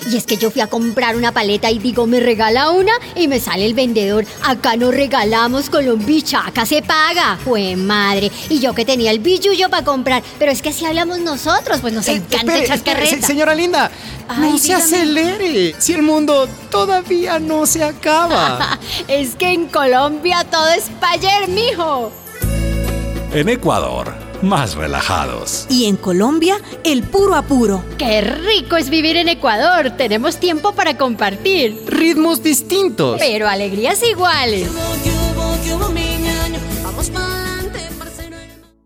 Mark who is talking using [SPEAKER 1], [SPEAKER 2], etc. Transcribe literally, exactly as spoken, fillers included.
[SPEAKER 1] Y es que yo fui a comprar una paleta y digo, ¿me regala una? Y me sale el vendedor, acá no regalamos, Colombicha, acá se paga. ¡Jue madre! Y yo que tenía el billullo para comprar. Pero es que así hablamos nosotros, pues nos
[SPEAKER 2] Eh,
[SPEAKER 1] encanta
[SPEAKER 2] espere,
[SPEAKER 1] echar
[SPEAKER 2] espere,
[SPEAKER 1] carreta.
[SPEAKER 2] se- señora linda,
[SPEAKER 1] Ay,
[SPEAKER 2] no se
[SPEAKER 1] dígame.
[SPEAKER 2] acelere. Si el mundo todavía no se acaba.
[SPEAKER 1] Es que en Colombia todo es pa' ayer, mijo.
[SPEAKER 3] En Ecuador, más relajados.
[SPEAKER 4] Y en Colombia, el puro apuro.
[SPEAKER 1] ¡Qué rico es vivir en Ecuador! Tenemos tiempo para compartir,
[SPEAKER 2] Ritmos distintos.
[SPEAKER 1] pero alegrías iguales.
[SPEAKER 5] You